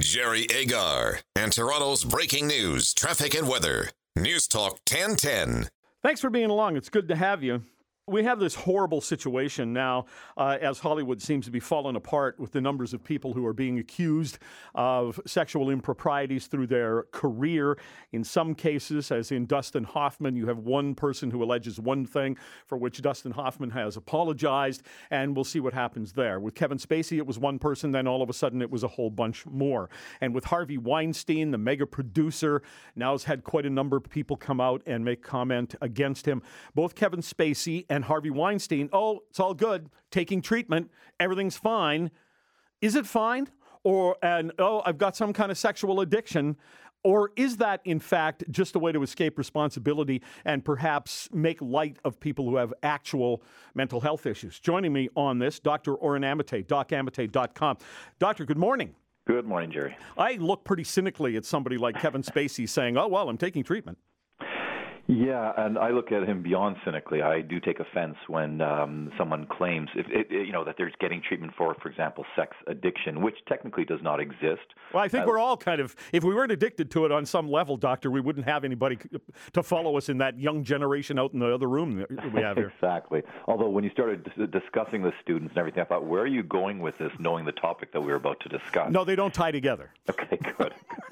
Jerry Agar and Toronto's breaking news, traffic and weather. News Talk 1010. Thanks for being along. It's good to have you. We have this horrible situation now as Hollywood seems to be falling apart with the numbers of people who are being accused of sexual improprieties through their career. In some cases, as in Dustin Hoffman, you have one person who alleges one thing for which Dustin Hoffman has apologized, and we'll see what happens there. With Kevin Spacey, it was one person, then all of a sudden it was a whole bunch more. And with Harvey Weinstein, the mega producer, now has had quite a number of people come out and make comment against him. Both Kevin Spacey and Harvey Weinstein, oh, it's all good, taking treatment, everything's fine. Is it fine? I've got some kind of sexual addiction. Or is that, in fact, just a way to escape responsibility and perhaps make light of people who have actual mental health issues? Joining me on this, Dr. Oren Amitay, docamitay.com. Doctor, good morning. Good morning, Jerry. I look pretty cynically at somebody like Kevin Spacey saying, oh, well, I'm taking treatment. Yeah, and I look at him beyond cynically. I do take offense when someone claims, that they're getting treatment for example, sex addiction, which technically does not exist. Well, I think we're all kind of, if we weren't addicted to it on some level, Doctor, we wouldn't have anybody to follow us in that young generation out in the other room that we have here. Exactly. Although when you started discussing the students and everything, I thought, where are you going with this, knowing the topic that we were about to discuss? No, they don't tie together. Okay, good.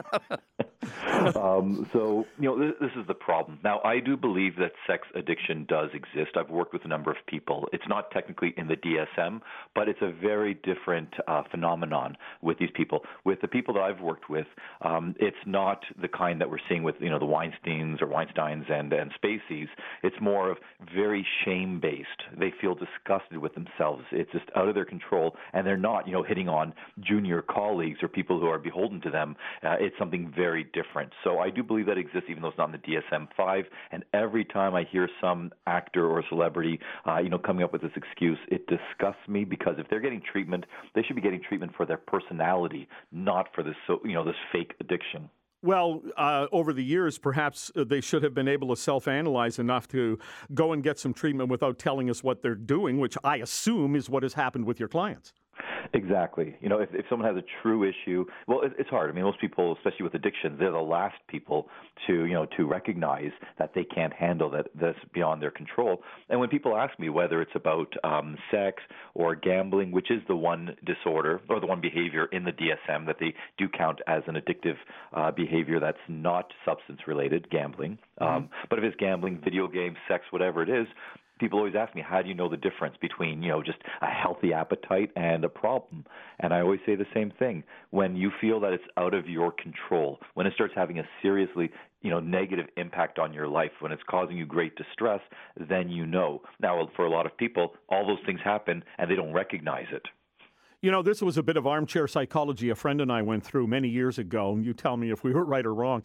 This is the problem. Now, I do believe that sex addiction does exist. I've worked with a number of people. It's not technically in the DSM, but it's a very different phenomenon with these people. With the people that I've worked with, it's not the kind that we're seeing with, the Weinsteins and Spaceys. It's more of very shame-based. They feel disgusted with themselves. It's just out of their control, and they're not, hitting on junior colleagues or people who are beholden to them. It's something very different. So I do believe that exists, even though it's not in the DSM-5. And every time I hear some actor or celebrity, coming up with this excuse, it disgusts me, because if they're getting treatment, they should be getting treatment for their personality, not for this, this fake addiction. Well, over the years, perhaps they should have been able to self-analyze enough to go and get some treatment without telling us what they're doing, which I assume is what has happened with your clients. Exactly. If someone has a true issue, well, it's hard. I mean, most people, especially with addictions, they're the last people to recognize that they can't handle that's beyond their control. And when people ask me whether it's about sex or gambling, which is the one disorder or the one behavior in the DSM that they do count as an addictive behavior that's not substance-related, gambling. But if it's gambling, video games, sex, whatever it is, people always ask me, how do you know the difference between, just a healthy appetite and a problem? And I always say the same thing. When you feel that it's out of your control, when it starts having a seriously, negative impact on your life, when it's causing you great distress, then you know. Now, for a lot of people, all those things happen and they don't recognize it. This was a bit of armchair psychology a friend and I went through many years ago, and you tell me if we were right or wrong.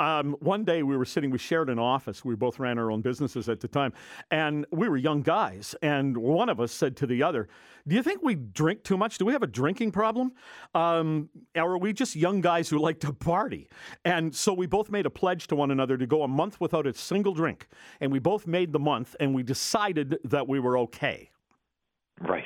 One day we shared an office. We both ran our own businesses at the time, and we were young guys, and one of us said to the other, do you think we drink too much? Do we have a drinking problem? Or are we just young guys who like to party? And so we both made a pledge to one another to go a month without a single drink, and we both made the month, and we decided that we were okay. Right.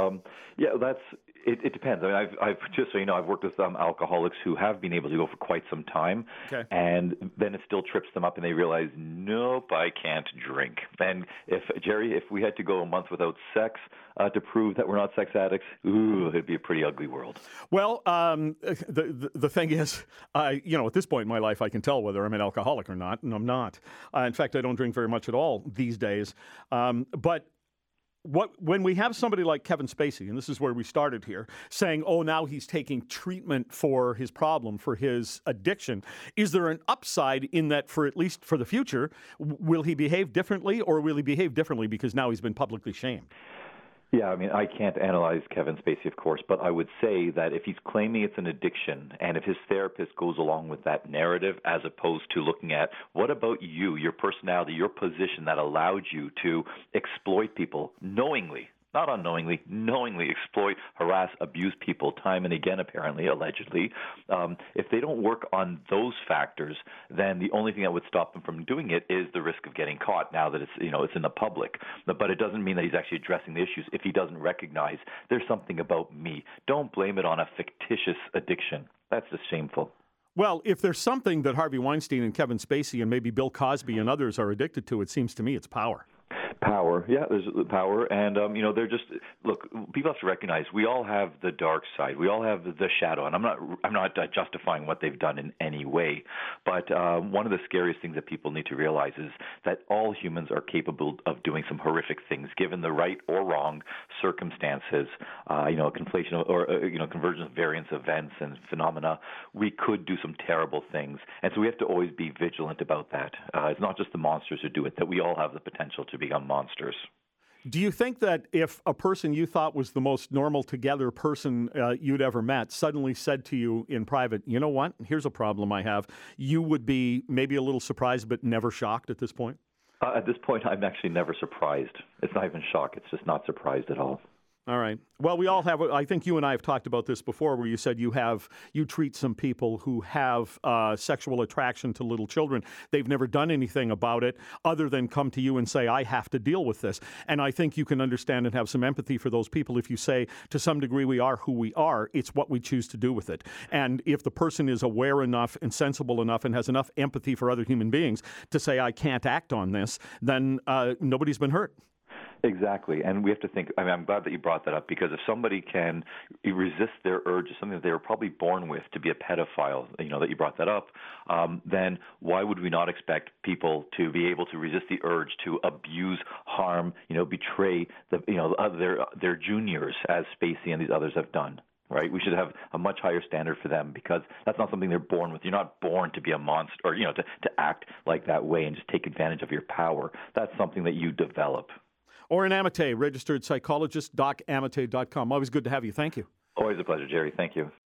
It depends. I mean, I've just so you know, I've worked with alcoholics who have been able to go for quite some time, and then it still trips them up, and they realize, nope, I can't drink. And if we had to go a month without sex to prove that we're not sex addicts, it'd be a pretty ugly world. Well, the thing is, at this point in my life, I can tell whether I'm an alcoholic or not, and I'm not. In fact, I don't drink very much at all these days. But when we have somebody like Kevin Spacey, and this is where we started here, saying, oh, now he's taking treatment for his problem, for his addiction, is there an upside in that, for at least for the future, will he behave differently, or will he behave differently because now he's been publicly shamed? Yeah, I mean, I can't analyze Kevin Spacey, of course, but I would say that if he's claiming it's an addiction, and if his therapist goes along with that narrative, as opposed to looking at what about you, your personality, your position that allowed you to exploit people knowingly, not unknowingly, knowingly exploit, harass, abuse people time and again, apparently, allegedly. If they don't work on those factors, then the only thing that would stop them from doing it is the risk of getting caught now that it's in the public. But it doesn't mean that he's actually addressing the issues if he doesn't recognize there's something about me. Don't blame it on a fictitious addiction. That's just shameful. Well, if there's something that Harvey Weinstein and Kevin Spacey and maybe Bill Cosby and others are addicted to, it seems to me it's power. Power, yeah, there's power, and they're just look. People have to recognize we all have the dark side. We all have the shadow, and I'm not justifying what they've done in any way, but one of the scariest things that people need to realize is that all humans are capable of doing some horrific things, given the right or wrong circumstances. Conflation or convergence of variance events and phenomena. We could do some terrible things, and so we have to always be vigilant about that. It's not just the monsters who do it; that we all have the potential to become monsters. Do you think that if a person you thought was the most normal together person you'd ever met suddenly said to you in private, you know what, here's a problem I have, you would be maybe a little surprised but never shocked at this point? At this point, I'm actually never surprised. It's not even shock. It's just not surprised at all. All right. Well, we all have, I think you and I have talked about this before, where you said you treat some people who have sexual attraction to little children. They've never done anything about it other than come to you and say, I have to deal with this. And I think you can understand and have some empathy for those people if you say, to some degree, we are who we are. It's what we choose to do with it. And if the person is aware enough and sensible enough and has enough empathy for other human beings to say, I can't act on this, then nobody's been hurt. Exactly, and we have to think, I'm glad that you brought that up, because if somebody can resist their urge, something that they were probably born with, to be a pedophile, that you brought that up, then why would we not expect people to be able to resist the urge to abuse, harm, betray their juniors, as Spacey and these others have done? Right, we should have a much higher standard for them, because that's not something they're born with. You're not born to be a monster, or to act like that way and just take advantage of your power. That's something that you develop. Oren Amitay, registered psychologist, docamite.com. Always good to have you. Thank you. Always a pleasure, Jerry. Thank you.